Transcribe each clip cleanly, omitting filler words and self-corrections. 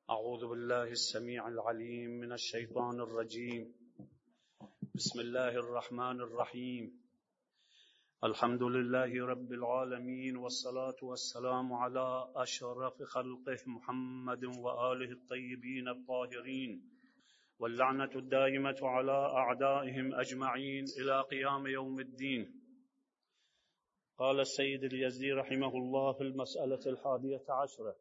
أعوذ بالله السميع العليم من الشيطان الرجيم. بسم الله الرحمن الرحيم. الحمد لله رب العالمين، والصلاة والسلام على أشرف خلقه محمد وآله الطيبين الطاهرين، واللعنة الدائمة على أعدائهم أجمعين إلى قيام يوم الدين. قال السيد اليزدي رحمه الله في المسألة 11: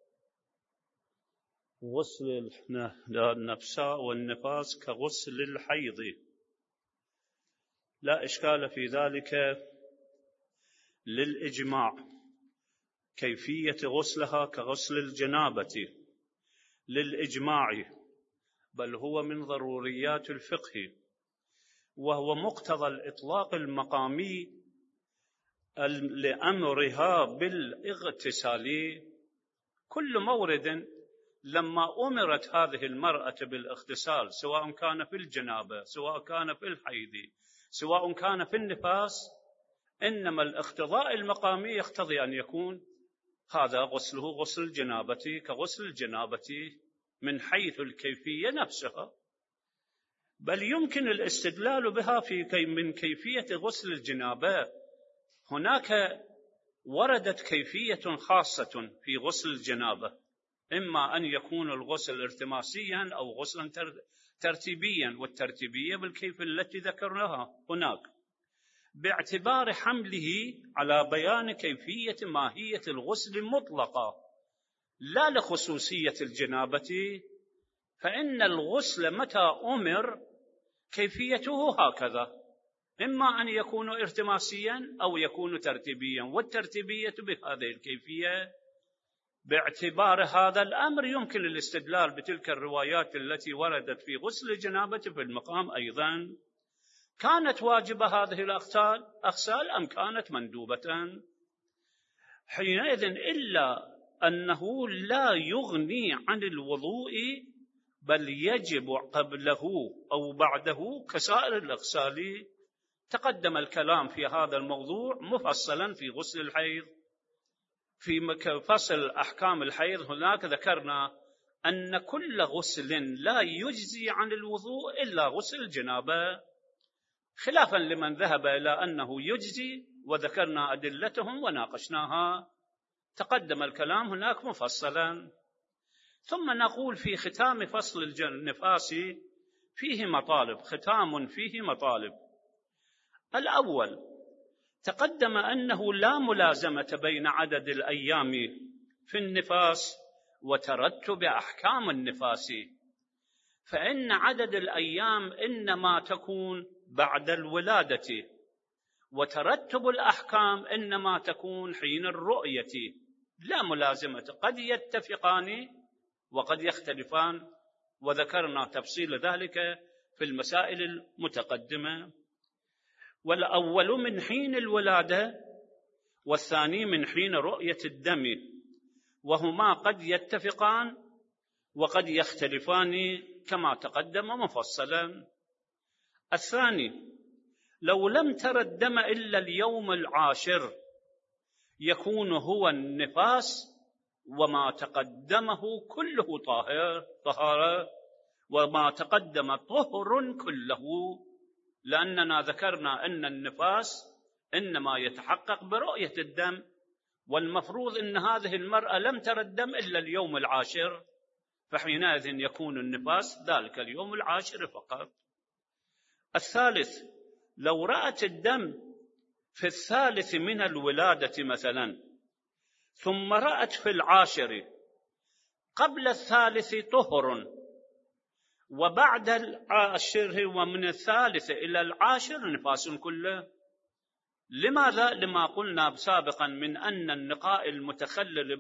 غسل النفساء والنفاس كغسل الحيض، لا إشكال في ذلك للإجماع. كيفية غسلها كغسل الجنابة للإجماع، بل هو من ضروريات الفقه، وهو مقتضى الإطلاق المقامي لأمرها بالاغتسال. كل مورد لما أمرت هذه المرأة بالاغتسال، سواء كان في الجنابة، سواء كان في الحيض، سواء كان في النفاس، إنما الاقتضاء المقامي يقتضي أن يكون هذا غسله غسل الجنابة كغسل الجنابة من حيث الكيفية نفسها، بل يمكن الاستدلال بها من كيفية غسل الجنابة. هناك وردت كيفية خاصة في غسل الجنابة، إما أن يكون الغسل ارتماسيا أو غسلا ترتيبيا، والترتيبية بالكيفية التي ذكرناها هناك، باعتبار حمله على بيان كيفية ماهية الغسل مطلقة لا لخصوصية الجنابة. فإن الغسل متى أمر كيفيته هكذا، إما أن يكون ارتماسيا أو يكون ترتيبيا، والترتيبية بهذه الكيفية. باعتبار هذا الأمر يمكن الاستدلال بتلك الروايات التي وردت في غسل الجنابة في المقام أيضا. كانت واجبة هذه الأغسال أم كانت مندوبة؟ حينئذ إلا أنه لا يغني عن الوضوء، بل يجب قبله أو بعده كسائر الأغسال. تقدم الكلام في هذا الموضوع مفصلا في غسل الحيض. في فصل أحكام الحيض هناك ذكرنا أن كل غسل لا يجزي عن الوضوء إلا غسل الجنابة، خلافا لمن ذهب إلى أنه يجزي، وذكرنا أدلتهم وناقشناها. تقدم الكلام هناك مفصلا. ثم نقول في ختام فصل النفاس فيه مطالب، ختام فيه مطالب. الأول، تقدم أنه لا ملازمة بين عدد الأيام في النفاس وترتب أحكام النفاس، فإن عدد الأيام إنما تكون بعد الولادة، وترتب الأحكام إنما تكون حين الرؤية، لا ملازمة، قد يتفقان وقد يختلفان، وذكرنا تفصيل ذلك في المسائل المتقدمة. والأول من حين الولادة، والثاني من حين رؤية الدم، وهما قد يتفقان وقد يختلفان كما تقدم مفصلا. الثاني، لو لم تر الدم إلا اليوم العاشر يكون هو النفاس، وما تقدمه كله طهارة، وما تقدم طهر كله، لأننا ذكرنا أن النفاس إنما يتحقق برؤية الدم، والمفروض أن هذه المرأة لم تر الدم إلا اليوم العاشر، فحينئذ يكون النفاس ذلك اليوم العاشر فقط. الثالث، لو رأت الدم في الثالث من الولادة مثلا، ثم رأت في العاشر، قبل الثالث طهر، وبعد العاشر ومن الثالث إلى العاشر نفاس كله. لماذا؟ لما قلنا سابقا من أن النقاء المتخلل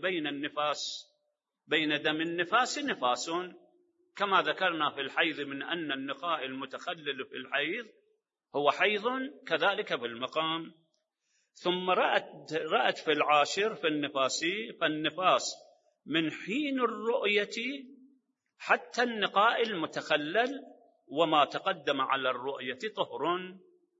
بين دم النفاس نفاس، كما ذكرنا في الحيض من أن النقاء المتخلل في الحيض هو حيض، كذلك في المقام. ثم رأت في العاشر في النفاس، فالنفاس من حين الرؤية حتى النقاء المتخلل، وما تقدم على الرؤية طهر.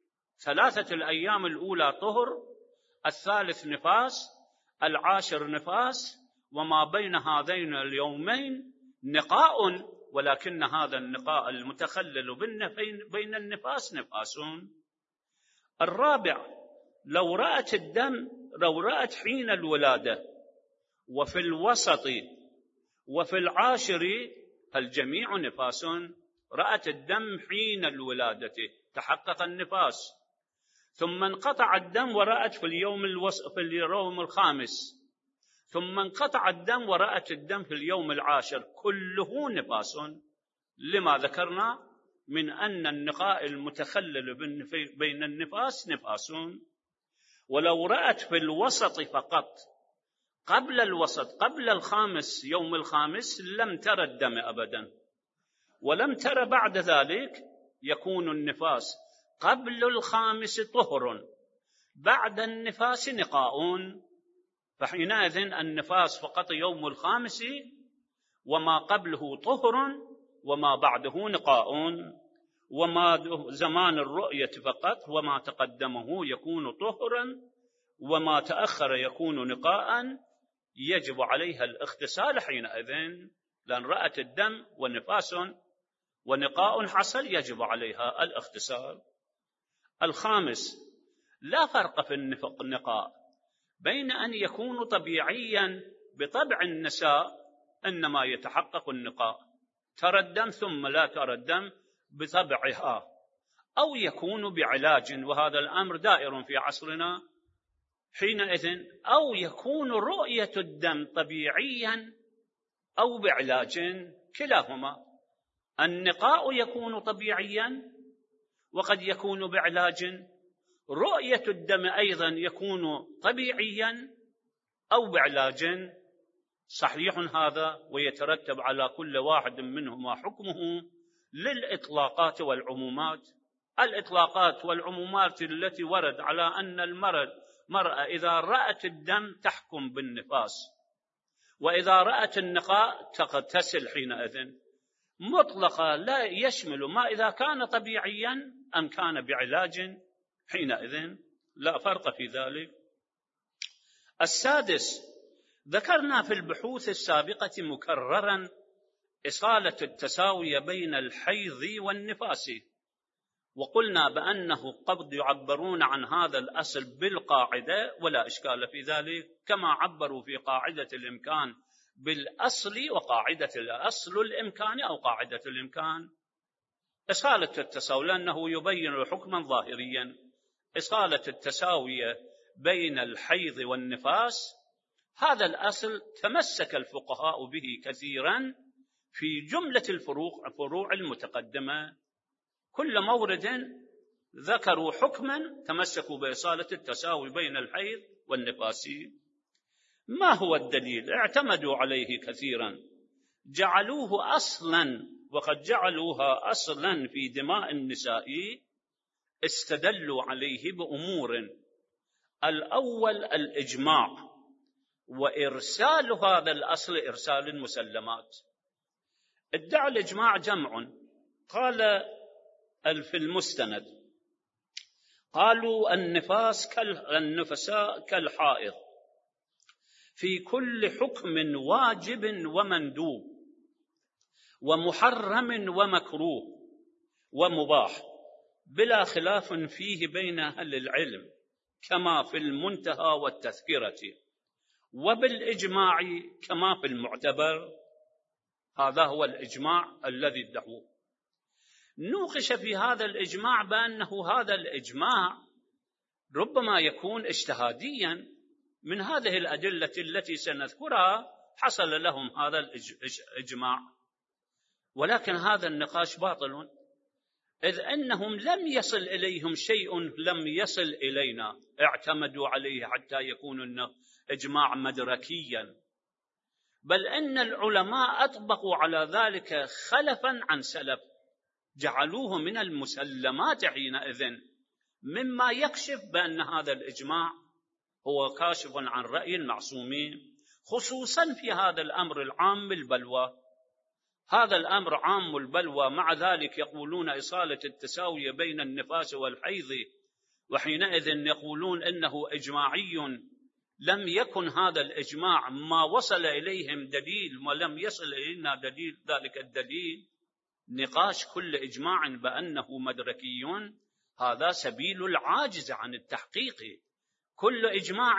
3 الأيام الأولى طهر، الثالث نفاس، العاشر نفاس، وما بين هذين اليومين نقاء، ولكن هذا النقاء المتخلل بين النفاس نفاس. الرابع، لو رأت حين الولادة وفي الوسط وفي العاشر فالجميع نفاس. رأت الدم حين الولادة تحقق النفاس، ثم انقطع الدم ورأت في اليوم الخامس، ثم انقطع الدم ورأت الدم في اليوم العاشر، كله نفاس. لما ذكرنا من أن النقاء المتخلل بين النفاس نفاس. ولو رأت في الوسط فقط قبل الخامس، يوم الخامس، لم ترى الدم أبدا، ولم ترى بعد ذلك، يكون النفاس قبل الخامس طهر، بعد النفاس نقاء. فحينئذ النفاس فقط يوم الخامس، وما قبله طهر وما بعده نقاء، وما زمان الرؤية فقط، وما تقدمه يكون طهرا وما تأخر يكون نقاء. يجب عليها الاغتسال حينئذ، لأن رأت الدم ونفاس ونقاء حصل، يجب عليها الاغتسال. الخامس، لا فرق في النقاء بين أن يكون طبيعيا بطبع النساء، إنما يتحقق النقاء ترى الدم ثم لا ترى الدم بطبعها، أو يكون بعلاج، وهذا الأمر دائر في عصرنا حينئذ، أو يكون رؤية الدم طبيعيا أو بعلاج، كلاهما. النقاء يكون طبيعيا وقد يكون بعلاج، رؤية الدم أيضا يكون طبيعيا أو بعلاج. صحيح هذا، ويترتب على كل واحد منهما حكمه للإطلاقات والعمومات. الإطلاقات والعمومات التي ورد على أن المرأة إذا رأت الدم تحكم بالنفاس، وإذا رأت النقاء تغتسل حينئذ، مطلقة لا يشمل ما إذا كان طبيعيا أم كان بعلاج، حينئذ لا فرق في ذلك. السادس، ذكرنا في البحوث السابقة مكررا إصالة التساوي بين الحيض والنفاس، وقلنا بأنه قد يعبرون عن هذا الأصل بالقاعدة، ولا إشكال في ذلك، كما عبروا في قاعدة الإمكان بالأصل وقاعدة الأصل الإمكان أو قاعدة الإمكان. إصالة التساوي لأنه يبين حكما ظاهريا، إصالة التساوي بين الحيض والنفاس، هذا الأصل تمسك الفقهاء به كثيرا في جملة الفروع المتقدمة. كل مورد ذكروا حكما تمسكوا بإصالة التساوي بين الحيض والنفاس. ما هو الدليل؟ اعتمدوا عليه كثيرا، جعلوه أصلا، وقد جعلوها أصلا في دماء النساء، استدلوا عليه بأمور. الأول الإجماع، وإرسال هذا الأصل إرسال المسلمات. ادعى الإجماع جمع، قال في المستند، قالوا النفساء كالحائض في كل حكم واجب ومندوب ومحرم ومكروه ومباح، بلا خلاف فيه بين أهل العلم، كما في المنتهى والتذكرة، وبالإجماع كما في المعتبر. هذا هو الإجماع الذي ادعوه. نوقش في هذا الإجماع بأنه هذا الإجماع ربما يكون اجتهاديا، من هذه الأدلة التي سنذكرها حصل لهم هذا الإجماع، ولكن هذا النقاش باطل، إذ أنهم لم يصل إليهم شيء لم يصل إلينا اعتمدوا عليه حتى يكون إجماع مدركيا، بل أن العلماء أطبقوا على ذلك خلفا عن سلف، جعلوه من المسلمات حينئذ، مما يكشف بأن هذا الإجماع هو كاشف عن رأي المعصومين، خصوصا في هذا الأمر العام البلوى. هذا الأمر عام البلوى، مع ذلك يقولون إصالة التساوي بين النفاس والحيض، وحينئذ يقولون إنه إجماعي لم يكن هذا الإجماع ما وصل إليهم دليل ولم يصل إلينا دليل، ذلك الدليل نقاش كل إجماع بأنه مدركي هذا سبيل العاجز عن التحقيق. كل إجماع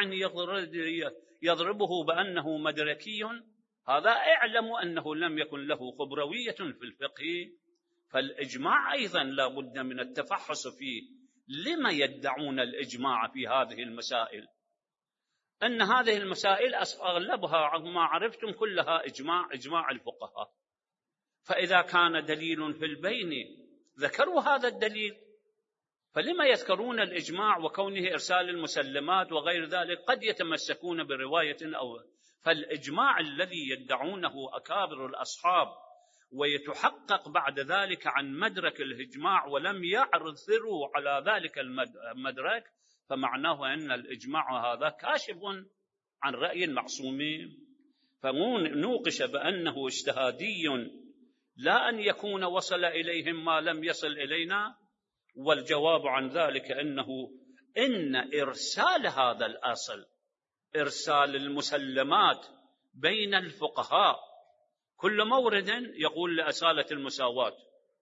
يضربه بأنه مدركي هذا اعلم أنه لم يكن له خبروية في الفقه. فالإجماع أيضا لا بد من التفحص فيه. لما يدعون الإجماع في هذه المسائل؟ أن هذه المسائل أغلبها ما عرفتم كلها إجماع الفقهاء. فإذا كان دليل في البين ذكروا هذا الدليل، فلما يذكرون الإجماع وكونه إرسال المسلمات وغير ذلك؟ قد يتمسكون برواية أو فالإجماع الذي يدعونه أكابر الأصحاب ويتحقق بعد ذلك عن مدرك الإجماع ولم يعثروا على ذلك المدرك، فمعناه أن الإجماع هذا كاشف عن رأي المعصومين. فنوقش بأنه اجتهادي لا أن يكون وصل إليهم ما لم يصل إلينا. والجواب عن ذلك إن إرسال هذا الأصل، إرسال المسلمات بين الفقهاء، كل مورد يقول لأصالة المساواة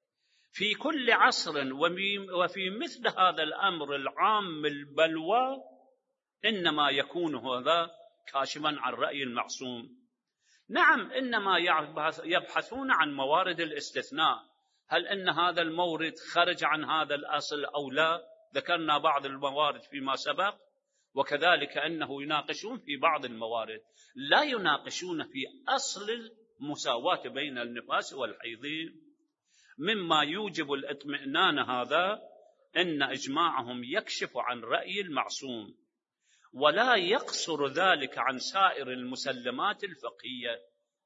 في كل عصر وفي مثل هذا الأمر العام البلوى، إنما يكون هذا كاشفا عن رأي المعصوم. نعم، إنما يبحثون عن موارد الاستثناء، هل أن هذا المورد خرج عن هذا الأصل أو لا؟ ذكرنا بعض الموارد فيما سبق، وكذلك أنه يناقشون في بعض الموارد، لا يناقشون في أصل المساواة بين النفاس والحيض. مما يوجب الاطمئنان هذا أن إجماعهم يكشف عن رأي المعصوم، ولا يقصر ذلك عن سائر المسلمات الفقهية.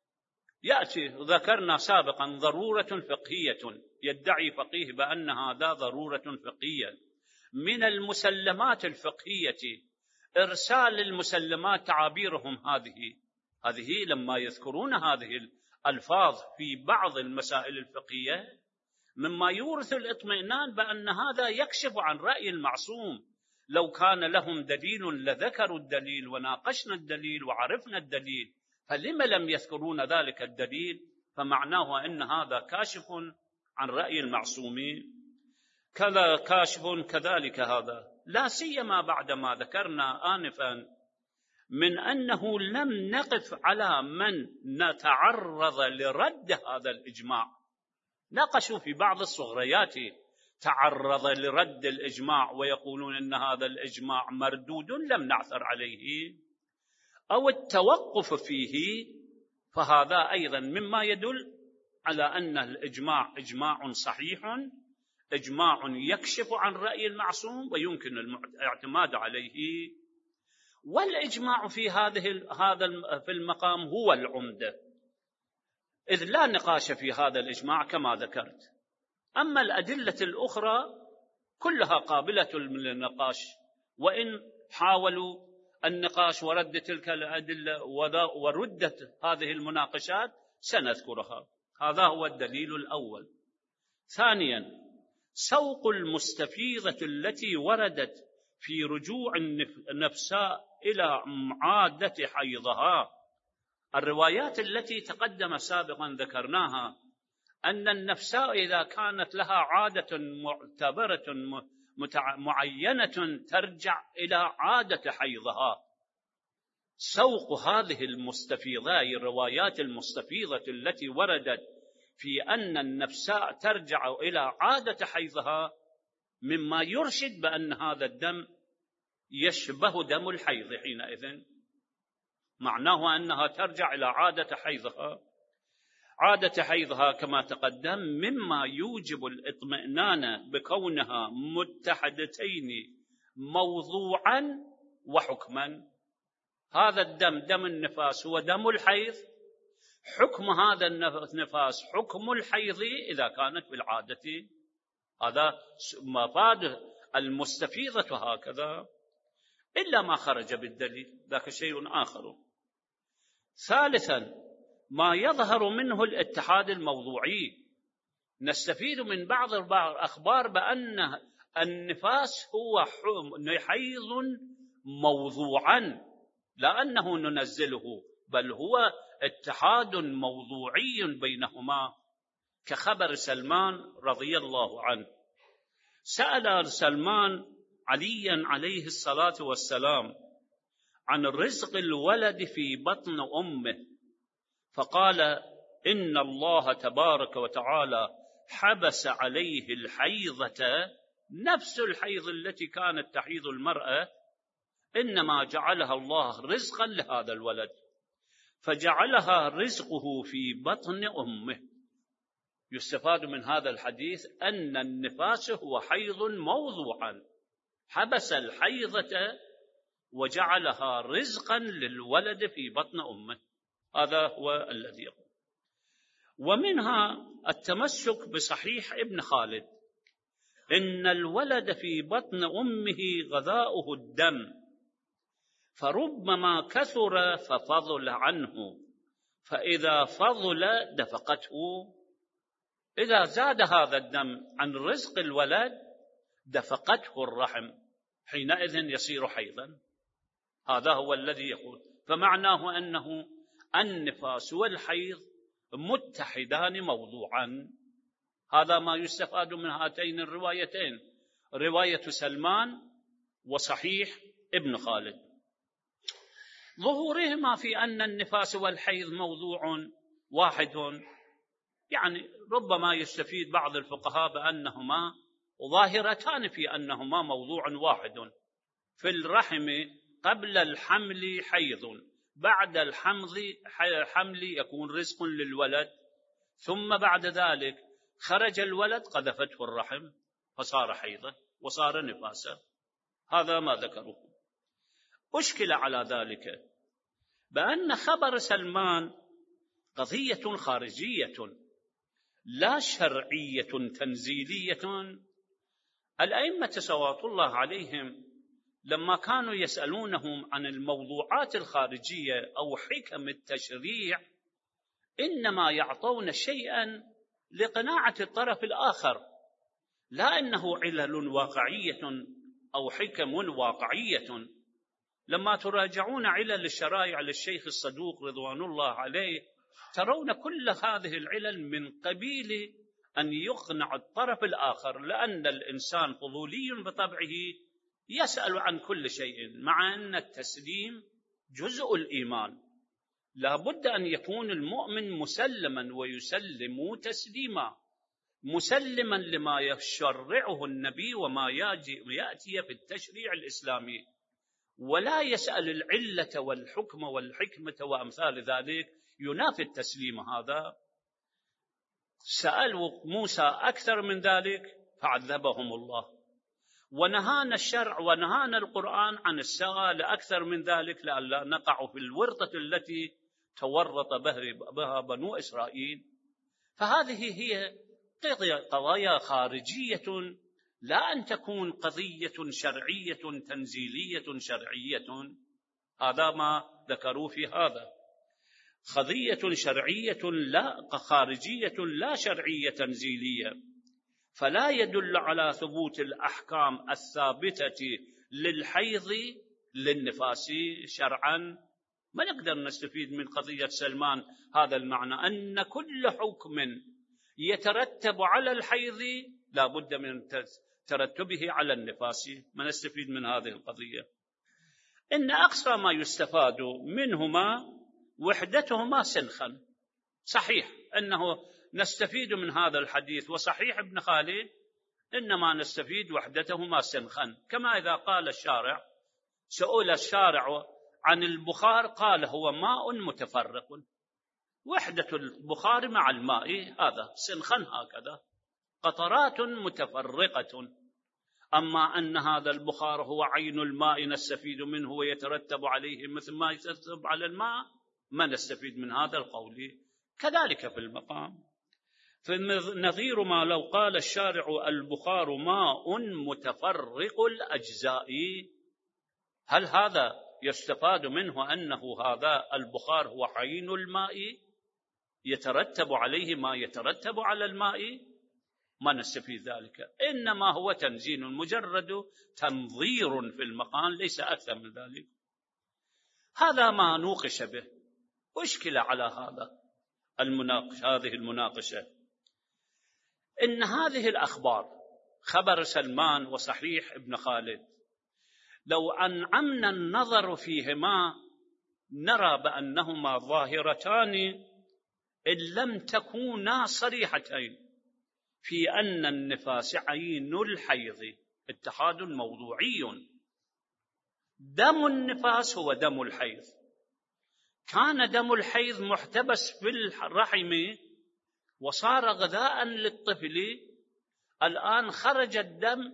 يأتي ذكرنا سابقا ضرورة فقهية، يدعي فقيه بأن هذا ضرورة فقهية. من المسلمات الفقهية إرسال المسلمات، تعابيرهم هذه لما يذكرون هذه الألفاظ في بعض المسائل الفقهية مما يورث الاطمئنان بأن هذا يكشف عن رأي المعصوم. لو كان لهم دليل لذكروا الدليل وناقشنا الدليل وعرفنا الدليل، فلما لم يذكرون ذلك الدليل؟ فمعناه أن هذا كاشف عن رأي المعصومين. كذا كاشف كذلك هذا، لا سيما بعد ما ذكرنا آنفا من أنه لم نقف على من نتعرض لرد هذا الإجماع. ناقشوا في بعض الصغريات تعرض لرد الإجماع ويقولون أن هذا الإجماع مردود لم نعثر عليه، أو التوقف فيه، فهذا أيضا مما يدل على أن الإجماع إجماع صحيح، إجماع يكشف عن رأي المعصوم ويمكن الاعتماد عليه. والإجماع في هذا في المقام هو العمدة، إذ لا نقاش في هذا الإجماع كما ذكرت. أما الأدلة الأخرى كلها قابلة للنقاش، وإن حاولوا النقاش ورد تلك الأدلة وردت هذه المناقشات سنذكرها. هذا هو الدليل الأول. ثانيا، سوق المستفيضة التي وردت في رجوع النفساء إلى عادة حيضها. الروايات التي تقدم سابقا ذكرناها أن النفساء إذا كانت لها عادة معتبرة معينة ترجع إلى عادة حيضها. سوق هذه المستفيضة، الروايات المستفيضة التي وردت في أن النفساء ترجع إلى عادة حيضها، مما يرشد بأن هذا الدم يشبه دم الحيض حينئذ، معناه أنها ترجع إلى عادة حيضها. عادة حيضها كما تقدم مما يوجب الاطمئنان بكونها متحدتين موضوعا وحكما. هذا الدم دم النفاس هو دم الحيض، حكم هذا النفاس حكم الحيض إذا كانت بالعادة. هذا مفاد المستفيضة هكذا، إلا ما خرج بالدليل ذاك شيء آخر. ثالثا، ما يظهر منه الاتحاد الموضوعي. نستفيد من بعض الأخبار بأن النفاس هو حيض موضوعا، لا أنه ننزله، بل هو اتحاد موضوعي بينهما، كخبر سلمان رضي الله عنه. سأل سلمان عليا عليه الصلاة والسلام عن رزق الولد في بطن أمه، فقال: إن الله تبارك وتعالى حبس عليه الحيضة، نفس الحيض التي كانت تحيض المرأة، إنما جعلها الله رزقا لهذا الولد، فجعلها رزقه في بطن أمه. يستفاد من هذا الحديث أن النفاس هو حيض موضوعا، حبس الحيضة وجعلها رزقا للولد في بطن أمه. هذا هو الذي يقول. ومنها التمسك بصحيح ابن خالد: إن الولد في بطن أمه غذاؤه الدم، فربما كثر ففضل عنه، فإذا فضل دفقته. إذا زاد هذا الدم عن رزق الولد دفقته الرحم، حينئذ يصير حيضا. هذا هو الذي يقول. فمعناه أنه النفاس والحيض متحدان موضوعا. هذا ما يستفاد من هاتين الروايتين، رواية سلمان وصحيح ابن خالد. ظهورهما في أن النفاس والحيض موضوع واحد، يعني ربما يستفيد بعض الفقهاء بأنهما ظاهرتان في أنهما موضوع واحد. في الرحم قبل الحمل حيض، بعد الحمل يكون رزق للولد، ثم بعد ذلك خرج الولد قذفته الرحم فصار حيضا وصار نفاسا. هذا ما ذكروه. أشكل على ذلك بأن خبر سلمان قضية خارجية لا شرعية تنزيلية. الأئمة صلوات الله عليهم لما كانوا يسألونهم عن الموضوعات الخارجية أو حكم التشريع، إنما يعطون شيئا لقناعة الطرف الآخر، لا أنه علل واقعية أو حكم واقعية. لما تراجعون علل الشرائع للشيخ الصدوق رضوان الله عليه، ترون كل هذه العلل من قبيل أن يقنع الطرف الآخر، لأن الإنسان فضولي بطبعه يسأل عن كل شيء، مع أن التسليم جزء الإيمان. لا بد أن يكون المؤمن مسلما ويسلم تسليما، مسلما لما يشرعه النبي وما يأتي في التشريع الإسلامي، ولا يسأل العلة والحكم والحكمة وأمثال ذلك، ينافي التسليم. هذا سألوا موسى أكثر من ذلك فعذبهم الله، ونهانا الشرع ونهانا القرآن عن السؤال أكثر من ذلك لئلا نقع في الورطة التي تورط بها بنو إسرائيل. فهذه هي قضايا خارجية، لا أن تكون قضية شرعية تنزيلية شرعية. هذا ما ذكروا في هذا، قضية شرعية لا خارجية لا شرعية تنزيلية، فلا يدل على ثبوت الأحكام الثابتة للحيض للنفاس شرعا. ما نقدر نستفيد من قضية سلمان هذا المعنى، أن كل حكم يترتب على الحيض لا بد من ترتبه على النفاس. ما نستفيد من هذه القضية. إن أقصى ما يستفاد منهما وحدتهما سنخا. صحيح أنه نستفيد من هذا الحديث وصحيح ابن خالد إنما نستفيد وحدتهما سنخا. كما إذا قال الشارع، سئل الشارع عن البخار قال هو ماء متفرق، وحدة البخار مع الماء هذا سنخا، هكذا قطرات متفرقة. أما أن هذا البخار هو عين الماء نستفيد منه ويترتب عليه مثل ما يترتب على الماء، ما نستفيد من هذا القول. كذلك في المقام، فنظير ما لو قال الشارع البخار ماء متفرق الأجزاء، هل هذا يستفاد منه أنه هذا البخار هو عين الماء يترتب عليه ما يترتب على الماء؟ ما نستفيد ذلك. إنما هو تنزيل مجرد تنظير في المقام، ليس أكثر من ذلك. هذا ما نوقش به. أشكل على هذه المناقشة إن هذه الأخبار، خبر سلمان وصحيح ابن خالد، لو أنعمنا النظر فيهما نرى بأنهما ظاهرتان إن لم تكونا صريحتين في أن النفاس عين الحيض اتحاد موضوعي. دم النفاس هو دم الحيض، كان دم الحيض محتبس في الرحم وصار غذاء للطفل، الآن خرج الدم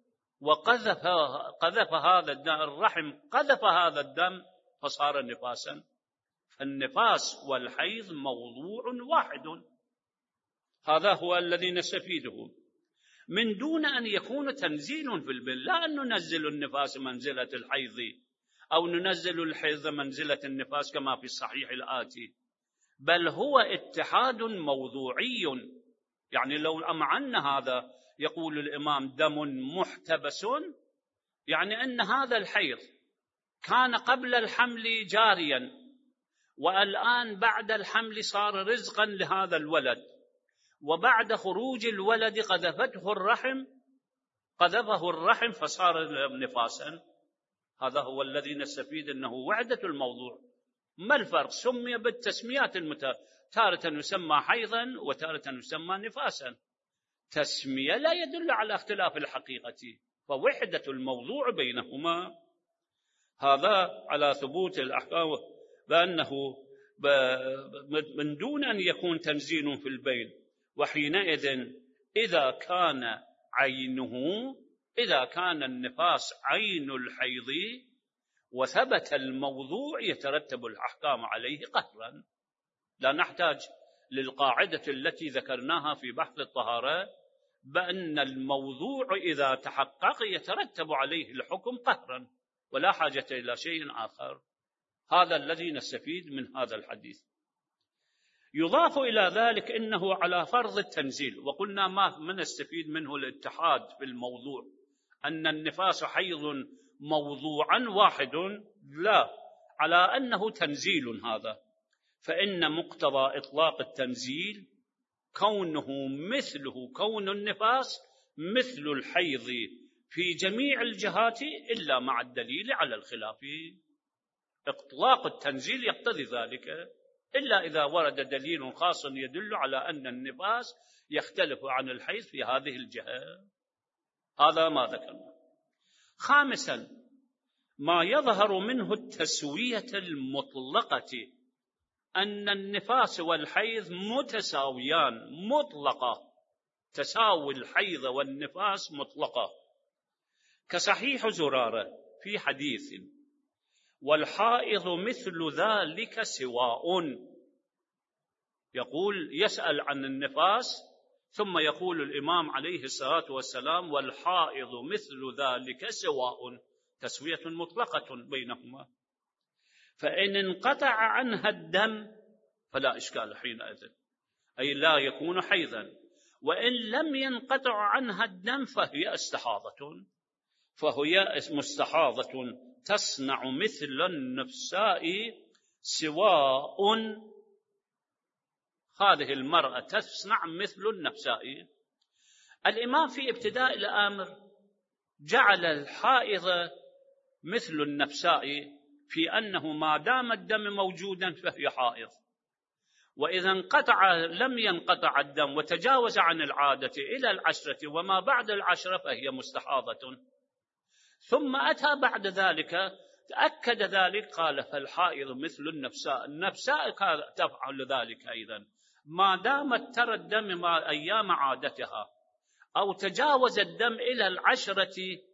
وقذف هذا الدم، الرحم قذف هذا الدم فصار نفاسا. فالنفاس والحيض موضوع واحد. هذا هو الذي نستفيده من دون أن يكون تنزيل في البل. لا أن ننزل النفاس منزلة الحيض أو ننزل الحيض منزلة النفاس كما في الصحيح الآتي، بل هو اتحاد موضوعي. يعني لو أمعنا هذا يقول الإمام دم محتبس، يعني أن هذا الحيض كان قبل الحمل جاريا، والآن بعد الحمل صار رزقا لهذا الولد، وبعد خروج الولد قذفه الرحم فصار نفاسا. هذا هو الذي نستفيد أنه وحدة الموضوع. ما الفرق؟ سمي بالتسميات تارة يسمى حيضا وتارة يسمى نفاسا. تسمية لا يدل على اختلاف الحقيقة، فوحدة الموضوع بينهما. هذا على ثبوت الأحكام بأنه من دون أن يكون تنزيل في البين. وحينئذ إذا كان النفاس عين الحيض وثبت الموضوع يترتب الأحكام عليه قهرا. لا نحتاج للقاعدة التي ذكرناها في بحث الطهارة بأن الموضوع إذا تحقق يترتب عليه الحكم قهرا، ولا حاجة إلى شيء آخر. هذا الذي نستفيد من هذا الحديث. يضاف إلى ذلك إنه على فرض التنزيل، وقلنا ما نستفيد منه الاتحاد في الموضوع، أن النفاس حيض موضوعا واحد، لا، على أنه تنزيل هذا. فإن مقتضى إطلاق التنزيل كون النفاس مثل الحيض في جميع الجهات إلا مع الدليل على الخلاف. إطلاق التنزيل يقتضي ذلك، إلا إذا ورد دليل خاص يدل على أن النفاس يختلف عن الحيض في هذه الجهة. هذا ما ذكرنا. خامسا، ما يظهر منه التسوية المطلقة، أن النفاس والحيض متساويان مطلقة، تساوي الحيض والنفاس مطلقة، كصحيح زرارة في حديث: والحائض مثل ذلك سواء. يسأل عن النفاس ثم يقول الإمام عليه الصلاة والسلام: والحائض مثل ذلك سواء، تسوية مطلقة بينهما. فإن انقطع عنها الدم فلا إشكال حينئذ، أي لا يكون حيضا. وإن لم ينقطع عنها الدم فهي مستحاضة تصنع مثل النفساء سواء. هذه المرأة تصنع مثل النفساء. الإمام في ابتداء الأمر جعل الحائض مثل النفساء في أنه ما دام الدم موجودا فهي حائض، وإذا لم ينقطع الدم وتجاوز عن العادة إلى 10 وما بعد 10 فهي مستحاضة. ثم أتى بعد ذلك تأكد ذلك، قال: فالحائض مثل النفساء تفعل ذلك أيضا، ما دامت ترى الدم أيام عادتها أو تجاوز الدم إلى 10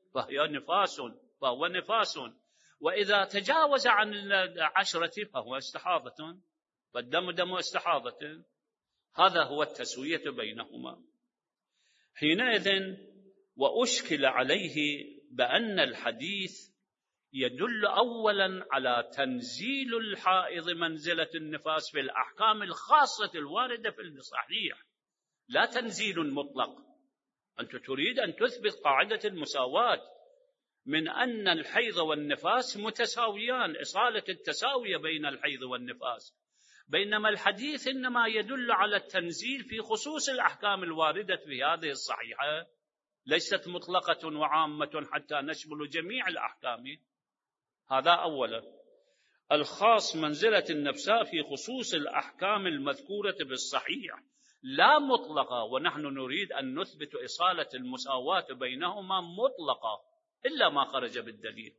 فهو نفاس، وإذا تجاوز عن 10 فهو استحاضة، فالدم دم استحاضة. هذا هو التسوية بينهما. حينئذ وأشكل عليه بأن الحديث يدل أولا على تنزيل الحائض منزلة النفاس في الأحكام الخاصة الواردة في الصحيح، لا تنزيل مطلق. أنت تريد أن تثبت قاعدة المساواة، من أن الحيض والنفاس متساويان، إصالة التساوية بين الحيض والنفاس، بينما الحديث إنما يدل على التنزيل في خصوص الأحكام الواردة في هذه الصحيحة، ليست مطلقة وعامة حتى نشمل جميع الأحكام. هذا أولا. الخاص منزلة النفساء في خصوص الأحكام المذكورة بالصحيح لا مطلقة، ونحن نريد أن نثبت إصالة المساواة بينهما مطلقة إلا ما خرج بالدليل،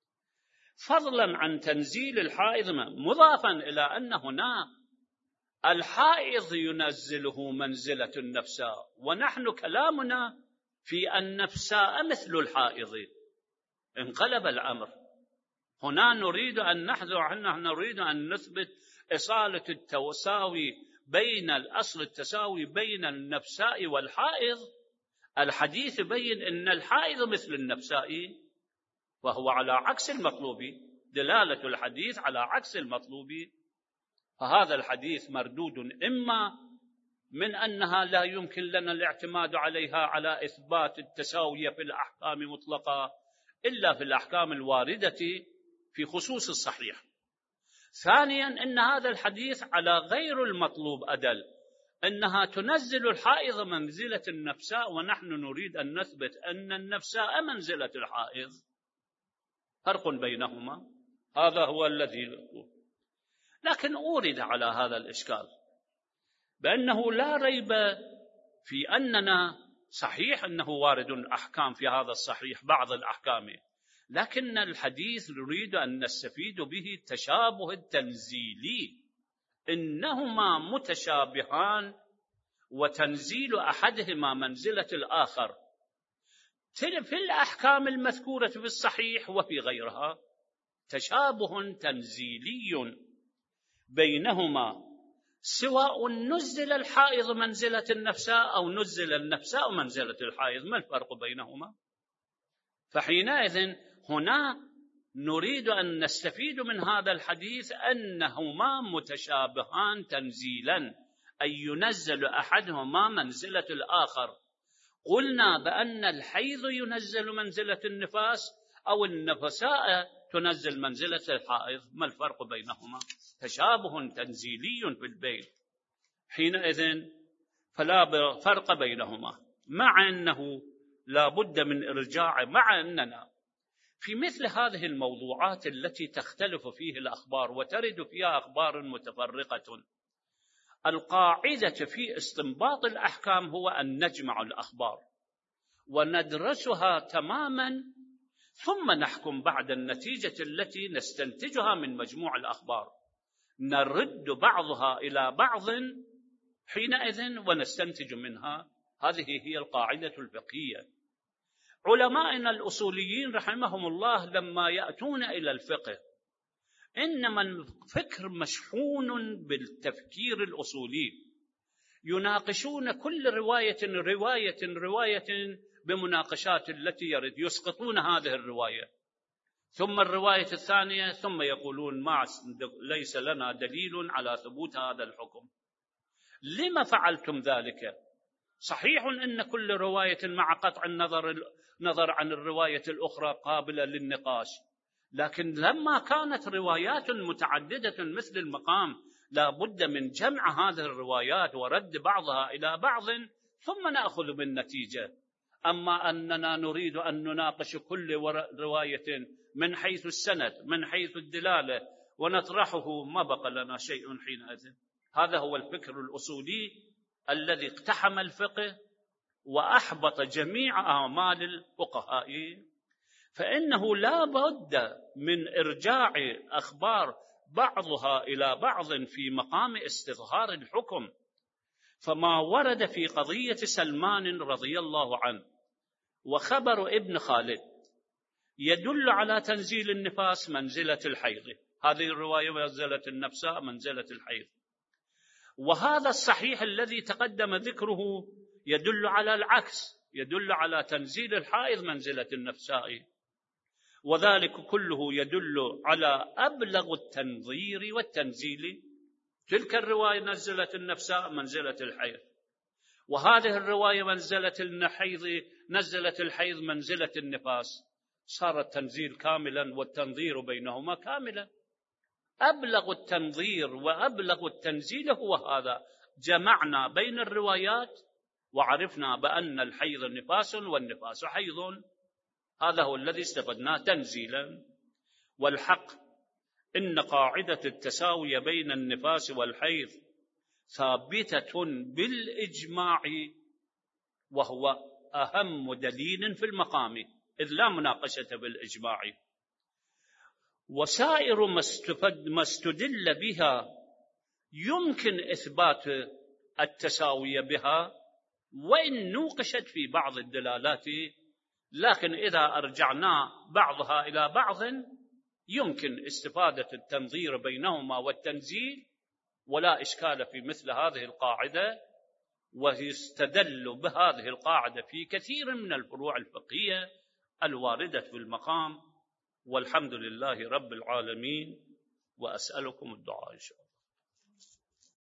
فضلا عن تنزيل الحائض، مضافا إلى أن هنا الحائض ينزله منزلة النفساء، ونحن كلامنا في النفساء مثل الحائض. انقلب الأمر. هنا نريد أن نثبت إصالة التساوي بين الأصل التساوي بين النفساء والحائض. الحديث يبين أن الحائض مثل النفساء، وهو على عكس المطلوب، دلالة الحديث على عكس المطلوب. فهذا الحديث مردود، إما من أنها لا يمكن لنا الاعتماد عليها على إثبات التساوية في الأحكام مطلقة إلا في الأحكام الواردة في خصوص الصحيح. ثانيا، أن هذا الحديث على غير المطلوب أدل، أنها تنزل الحائض منزلة النفساء، ونحن نريد أن نثبت أن النفساء منزلة الحائض، فرق بينهما. هذا هو الذي نقول. لكن أورد على هذا الإشكال بأنه لا ريب في أننا صحيح أنه وارد أحكام في هذا الصحيح، بعض الأحكام، لكن الحديث نريد أن نستفيد به التشابه التنزيلي، إنهما متشابهان وتنزيل أحدهما منزلة الآخر في الأحكام المذكورة في الصحيح وفي غيرها، تشابه تنزيلي بينهما، سواء نزل الحائض منزلة النفساء أو نزل النفساء منزلة الحائض، ما الفرق بينهما؟ فحينئذ هنا نريد أن نستفيد من هذا الحديث أنهما متشابهان تنزيلا، أي ينزل أحدهما منزلة الآخر. قلنا بأن الحيض ينزل منزلة النفاس أو النفساء تنزل منزلة الحائض، ما الفرق بينهما؟ تشابه تنزيلي في البين. حينئذ فلا فرق بينهما، مع أنه لا بد من إرجاع، مع أننا في مثل هذه الموضوعات التي تختلف فيه الأخبار وترد فيها أخبار متفرقة، القاعدة في استنباط الأحكام هو أن نجمع الأخبار وندرسها تماما، ثم نحكم بعد النتيجة التي نستنتجها من مجموع الأخبار، نرد بعضها إلى بعض حينئذ ونستنتج منها. هذه هي القاعدة الفقهية. علماءنا الأصوليين رحمهم الله لما يأتون إلى الفقه، إنما الفكر مشحون بالتفكير الأصولي، يناقشون كل رواية بمناقشات التي يرد، يسقطون هذه الرواية ثم الرواية الثانية، ثم يقولون ليس لنا دليل على ثبوت هذا الحكم. لما فعلتم ذلك؟ صحيح أن كل رواية مع قطع النظر عن الرواية الأخرى قابلة للنقاش، لكن لما كانت روايات متعددة مثل المقام لا بد من جمع هذه الروايات ورد بعضها إلى بعض ثم نأخذ بالنتيجة. أما أننا نريد أن نناقش كل رواية من حيث السند من حيث الدلالة ونطرحه، ما بقى لنا شيء حينئذ. هذا هو الفكر الأصولي الذي اقتحم الفقه وأحبط جميع أعمال الفقهاء. فإنه لا بد من إرجاع أخبار بعضها إلى بعض في مقام استظهار الحكم. فما ورد في قضية سلمان رضي الله عنه وخبر ابن خالد يدل على تنزيل النفاس منزلة الحيض، هذه الرواية منزلة النفساء منزلة الحيض، وهذا الصحيح الذي تقدم ذكره يدل على العكس، يدل على تنزيل الحائض منزلة النفساء، وذلك كله يدل على أبلغ التنظير والتنزيل. تلك الرواية نزلت النفساء منزلة الحيض، وهذه الرواية نزلت الحيض منزلة النفاس. صار التنزيل كاملا والتنظير بينهما كاملا. أبلغ التنظير وأبلغ التنزيل هو هذا. جمعنا بين الروايات وعرفنا بأن الحيض نفاس والنفاس حيض. هذا هو الذي استفدناه تنزيلا. والحق إن قاعدة التساوي بين النفاس والحيض ثابتة بالإجماع، وهو أهم دليل في المقام، إذ لا مناقشة بالإجماع. وسائر ما استدل بها يمكن إثبات التساوي بها وإن نوقشت في بعض الدلالات، لكن إذا أرجعنا بعضها إلى بعض يمكن استفادة التنظير بينهما والتنزيل، ولا إشكال في مثل هذه القاعدة. ويستدل بهذه القاعدة في كثير من الفروع الفقهية الواردة في المقام. والحمد لله رب العالمين، وأسألكم الدعاء إن شاء الله.